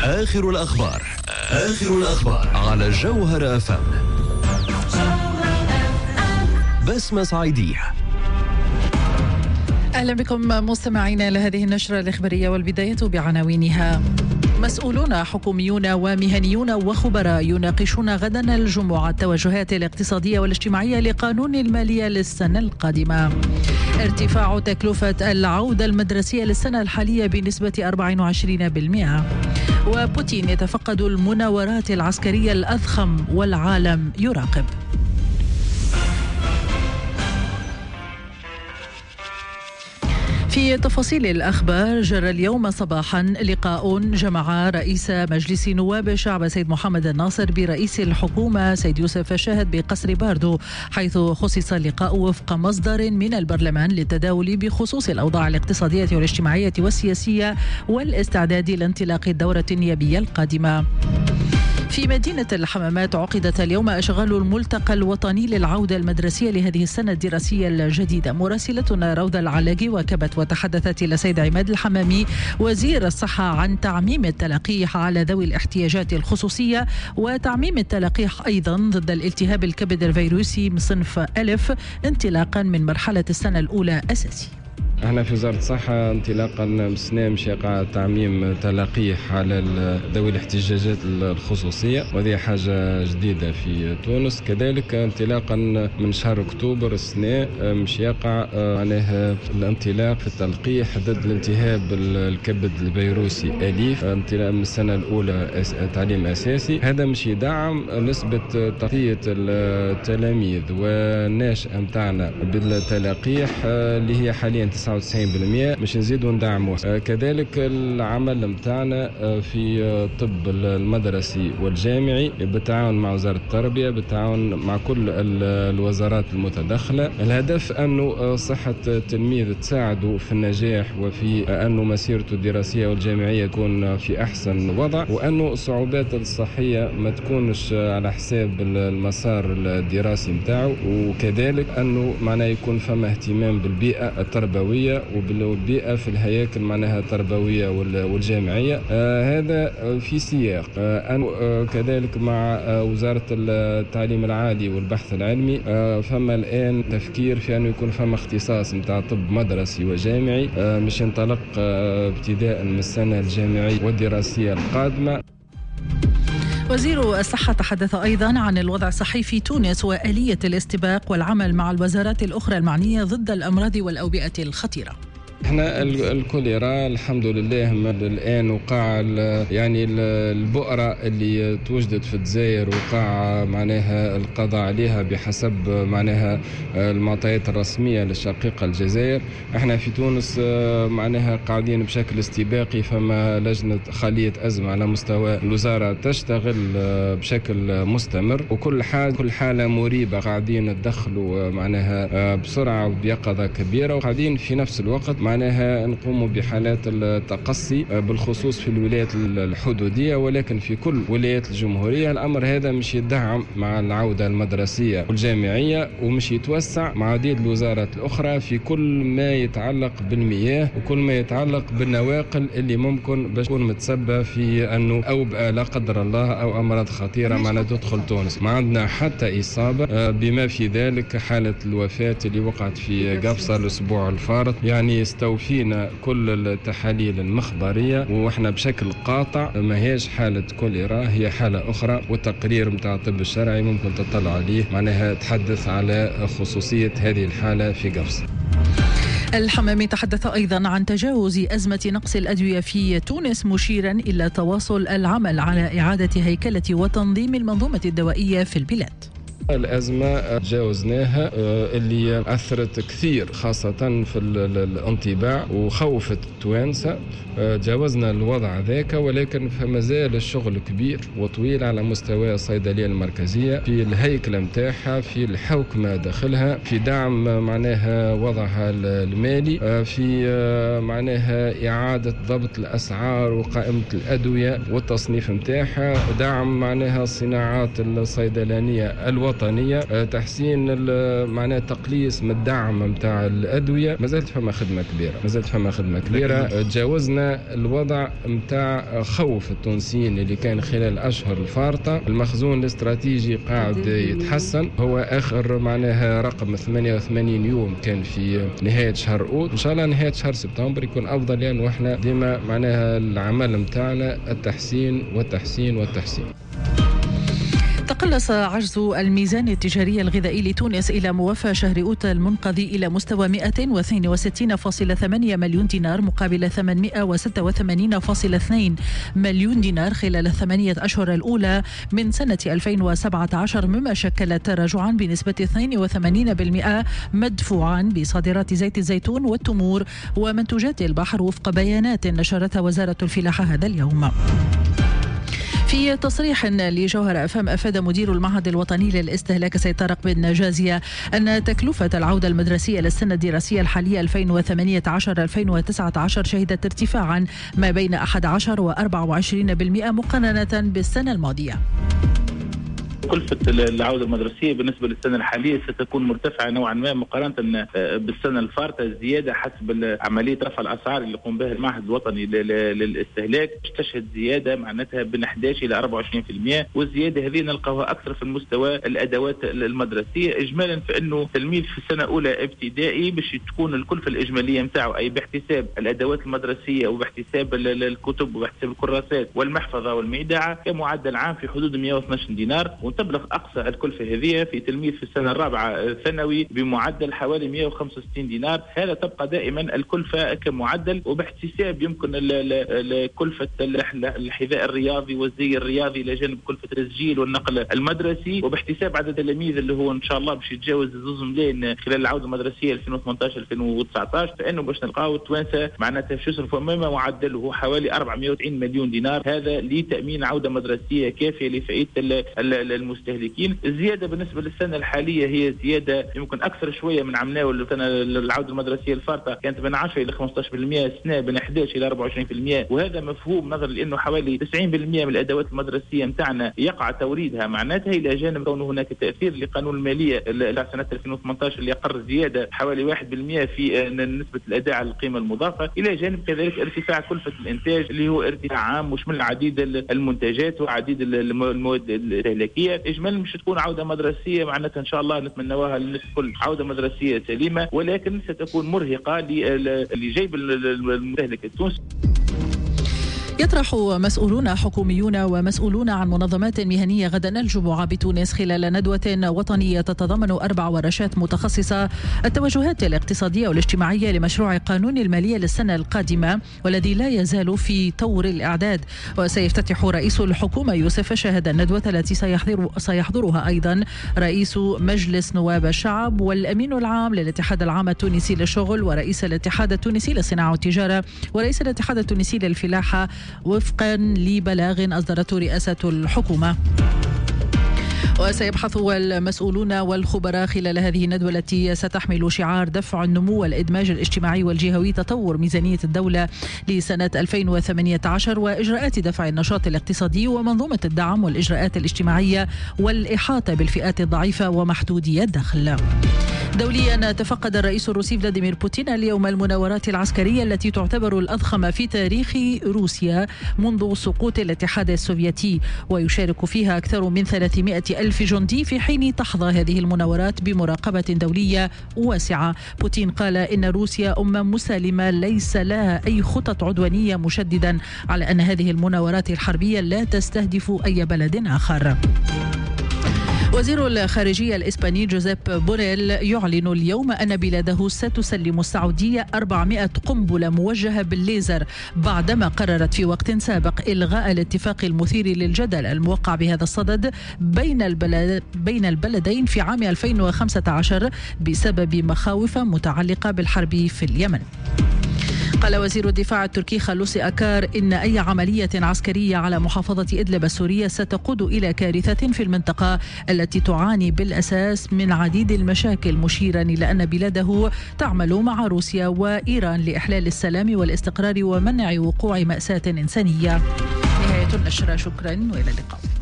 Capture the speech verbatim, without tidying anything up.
آخر الأخبار آخر الأخبار على جوهر أف أم. بسمة صعيدية. أهلا بكم مستمعينا لهذه النشرة الإخبارية، والبداية بعناوينها. مسؤولون حكوميون ومهنيون وخبراء يناقشون غدا الجمعة التوجهات الاقتصادية والاجتماعية لقانون المالية للسنة القادمة. ارتفاع تكلفة العودة المدرسية للسنة الحالية بنسبة أربعة وعشرين بالمئة. وبوتين يتفقد المناورات العسكرية الأضخم والعالم يراقب. في تفاصيل الأخبار، جرى اليوم صباحا لقاء جمع رئيس مجلس نواب الشعب سيد محمد الناصر برئيس الحكومة سيد يوسف الشاهد بقصر باردو، حيث خصص اللقاء وفق مصدر من البرلمان للتداول بخصوص الأوضاع الاقتصادية والاجتماعية والسياسية والاستعداد لانطلاق الدورة النيابية القادمة. في مدينة الحمامات عقدت اليوم أشغال الملتقى الوطني للعودة المدرسية لهذه السنة الدراسية الجديدة. مراسلتنا روضة العلاقي واكبت وتحدثت إلى سيد عماد الحمامي وزير الصحة عن تعميم التلقيح على ذوي الاحتياجات الخصوصية، وتعميم التلقيح أيضا ضد الالتهاب الكبد الفيروسي من صنف ألف انطلاقا من مرحلة السنة الأولى أساسي. احنا في وزارة الصحة انطلاقا من السنة مش يقع تعميم تلقيح على ذوي الاحتياجات الخصوصية، وهذه حاجة جديدة في تونس. كذلك انطلاقا من شهر اكتوبر السنة مش يقع معناها الانطلاق في التلقيح ضد الالتهاب الكبد الفيروسي أليف انطلاقا من السنة الأولى تعليم أساسي. هذا مش يدعم نسبة تغطية التلاميذ والناشئة متاعنا بالتلقيح اللي هي حاليا تسعة وتسعين بالمئة، مش نزيدوا ندعموها. كذلك العمل متاعنا في الطب المدرسي والجامعي بالتعاون مع وزارة التربية، بالتعاون مع كل الوزارات المتدخلة. الهدف أنه صحة التلميذ تساعده في النجاح وفي أنه مسيرته الدراسية والجامعية تكون في أحسن وضع، وأنه الصعوبات الصحية ما تكونش على حساب المسار الدراسي متاعه، وكذلك أنه معناه يكون فما اهتمام بالبيئة التربوية وبالبيئة في الهياكل معناها التربوية والجامعية. آه هذا في سياق آه أن آه كذلك مع آه وزارة التعليم العالي والبحث العلمي آه فما الآن تفكير في أنه يكون فما اختصاص متاع طب مدرسي وجامعي آه مش ينطلق آه ابتداء من السنة الجامعية والدراسية القادمة. وزير الصحة تحدث أيضا عن الوضع الصحي في تونس وآلية الاستباق والعمل مع الوزارات الأخرى المعنية ضد الأمراض والأوبئة الخطيرة. احنا الكوليرا الحمد لله الان وقع يعني البؤره اللي توجدت في الجزائر وقع معناها القضاء عليها بحسب معناها المعطيات الرسميه للشقيقه الجزائر. احنا في تونس معناها قاعدين بشكل استباقي، فما لجنه خاليه ازمه على مستوى الوزاره تشتغل بشكل مستمر، وكل حاجه كل حاله مريبه قاعدين ندخلوا معناها بسرعه وبيقظه كبيره، وقاعدين في نفس الوقت معناها نقوم بحالات التقصي بالخصوص في الولايات الحدودية، ولكن في كل ولايات الجمهورية. الأمر هذا مش يدعم مع العودة المدرسية والجامعية، ومش يتوسع مع عديد الوزارات الأخرى في كل ما يتعلق بالمياه وكل ما يتعلق بالنواقل اللي ممكن باش تكون متسبة في أنه أوبئة لا قدر الله أو أمراض خطيرة معنا تدخل تونس. ما عندنا حتى إصابة، بما في ذلك حالة الوفاة اللي وقعت في قفصة الأسبوع الفارط. يعني استوفينا كل التحاليل المخبرية واحنا بشكل قاطع ما هيش حالة كوليرا، هي حالة أخرى، والتقرير متاع الطب الشرعي ممكن تطلع عليه معناها تحدث على خصوصية هذه الحالة في قفص. الحمامي تحدث أيضا عن تجاوز أزمة نقص الأدوية في تونس، مشيرا إلى تواصل العمل على إعادة هيكلة وتنظيم المنظومة الدوائية في البلاد. الأزمة تجاوزناها اللي أثرت كثير خاصة في الانطباع وخوفت التوانسة. جاوزنا الوضع ذاك، ولكن فما زال الشغل كبير وطويل على مستوى الصيدلية المركزية في الهيكلة متاعها، في الحوكمة داخلها، في دعم معناها وضعها المالي، في معناها إعادة ضبط الأسعار وقائمة الأدوية والتصنيف متاعها، دعم معناها الصناعات الصيدلانية الوطنية الوطنية، تحسين معناها تقليص من الدعم نتاع الأدوية. ما زالت فما خدمة كبيرة، ما زالت فما خدمة كبيرة. تجاوزنا الوضع نتاع خوف التونسيين اللي كان خلال الأشهر الفارطة. المخزون الاستراتيجي قاعد يتحسن، هو آخر معناها رقم ثمانية وثمانين يوم كان في نهاية شهر أوت. إن شاء الله نهاية شهر سبتمبر يكون أفضل، لأنه يعني إحنا ديما معناها العمل متاعنا التحسين والتحسين والتحسين. تقلص عجز الميزان التجاري الغذائي لتونس إلى موافى شهر أوت المنقضي إلى مستوى مئة واثنين وستين فاصلة ثمانية مليون دينار مقابل ثمانمئة وستة وثمانين فاصلة اثنين مليون دينار خلال الثمانية أشهر الأولى من سنة ألفين وسبعة عشر، مما شكل تراجعا بنسبة اثنين وثمانين بالمئة مدفوعا بصادرات زيت الزيتون والتمور ومنتوجات البحر وفق بيانات نشرتها وزارة الفلاحة هذا اليوم. في تصريح لجوهر أفهم أفاد مدير المعهد الوطني للاستهلاك سيد طارق بن جازية أن تكلفة العودة المدرسية للسنة الدراسية الحالية ألفين وثمانية عشر ألفين وتسعة عشر شهدت ارتفاعا ما بين أحد عشر وأربعة وعشرين بالمئة مقارنة بالسنة الماضية. كلفة العودة المدرسية بالنسبة للسنة الحالية ستكون مرتفعة نوعا ما مقارنة بالسنة الفارطة. الزيادة حسب عملية رفع الأسعار اللي قام بها المعهد الوطني للاستهلاك تشهد زيادة معناتها بين أحد عشر إلى أربعة وعشرين بالمئة، والزيادة هذه نلقاها أكثر في المستوى الأدوات المدرسية. إجمالا فإنه تلميذ في السنة الأولى ابتدائي باش تكون الكلفة الإجمالية متاعه أي باحتساب الأدوات المدرسية وباحتساب الكتب وباحتساب الكراسات والمحفظة والميدعة كمعدل عام في حدود مئة واثني عشر دينار، وتبلغ أقصى الكلفة هذه في تلميذ في السنة الرابعة ثانوي بمعدل حوالي مئة وخمسة وستين دينار. هذا تبقى دائما الكلفة كمعدل، وباحتساب يمكن كلفة الحذاء الرياضي والزي الرياضي إلى جانب كلفة التسجيل والنقل المدرسي، وباحتساب عدد التلاميذ اللي هو إن شاء الله باش يتجاوز زوز ملايين خلال العودة المدرسية ألفين وثمانية عشر ألفين وتسعة عشر، فإنه باش نلقاو التوانسة معناتها باش يصرفوا أمام معدله حوالي أربعمئة وتسعين مليون دينار، هذا لتأمين عودة مدرسية كافية لفائدة المستهلكين. الزيادة بالنسبة للسنة الحالية هي زيادة يمكن أكثر شوية من عمناه، العودة المدرسية الفارطة كانت بين عشرة إلى خمسة عشر بالمئة، السنة بين أحد عشر إلى أربعة وعشرين بالمئة، وهذا مفهوم نظرا لأنه حوالي تسعين بالمئة من الأدوات المدرسية متاعنا يقع توريدها، معناتها إلى جانب كون هناك تأثير لقانون المالية لسنة ألفين وثمانية عشر اللي يقر زيادة حوالي واحد بالمئة في نسبة الأداء على القيمة المضافة، إلى جانب كذلك ارتفاع كلفة الإنتاج اللي هو ارتفاع عام وشمل عديد المنتجات وعديد المواد الاستهلاكية. إجمالا مش تكون عودة مدرسية معناتها إن شاء الله نتمناها للناس الكل عودة مدرسية سليمة، ولكن ستكون مرهقة لجيب المستهلك التونسي. يطرح مسؤولون حكوميون ومسؤولون عن منظمات مهنية غدا الجمعة بتونس خلال ندوة وطنية تتضمن أربع ورشات متخصصة التوجهات الاقتصادية والاجتماعية لمشروع قانون المالية للسنة القادمة والذي لا يزال في طور الإعداد. وسيفتتح رئيس الحكومة يوسف شاهد الندوة التي سيحضر سيحضرها أيضا رئيس مجلس نواب الشعب والأمين العام للاتحاد العام التونسي للشغل ورئيس الاتحاد التونسي للصناعة والتجارة ورئيس الاتحاد التونسي للفلاحة وفقا لبلاغ أصدرته رئاسة الحكومة. وسيبحث المسؤولون والخبراء خلال هذه الندوة التي ستحمل شعار دفع النمو والإدماج الاجتماعي والجهوي تطور ميزانية الدولة لسنة ألفين وثمانية عشر وإجراءات دفع النشاط الاقتصادي ومنظومة الدعم والإجراءات الاجتماعية والإحاطة بالفئات الضعيفة ومحدودي الدخل. دوليا تفقد الرئيس الروسي فلاديمير بوتين اليوم المناورات العسكرية التي تعتبر الأضخم في تاريخ روسيا منذ سقوط الاتحاد السوفيتي، ويشارك فيها أكثر من ثلاثمئة ألف جندي، في حين تحظى هذه المناورات بمراقبة دولية واسعة. بوتين قال إن روسيا أمة مسالمة ليس لها أي خطط عدوانية، مشددا على أن هذه المناورات الحربية لا تستهدف أي بلد آخر. وزير الخارجية الإسباني جوزيب بوريل يعلن اليوم أن بلاده ستسلم السعودية أربعمئة قنبلة موجهة بالليزر بعدما قررت في وقت سابق إلغاء الاتفاق المثير للجدل الموقع بهذا الصدد بين البلد بين البلدين في عام ألفين وخمسة عشر بسبب مخاوف متعلقة بالحرب في اليمن. قال وزير الدفاع التركي خلوصي أكار إن أي عملية عسكرية على محافظة إدلب السورية ستقود إلى كارثة في المنطقة التي تعاني بالأساس من عديد المشاكل، مشيرا إلى أن بلاده تعمل مع روسيا وإيران لإحلال السلام والاستقرار ومنع وقوع مأساة إنسانية. نهاية النشرة، شكرا وإلى اللقاء.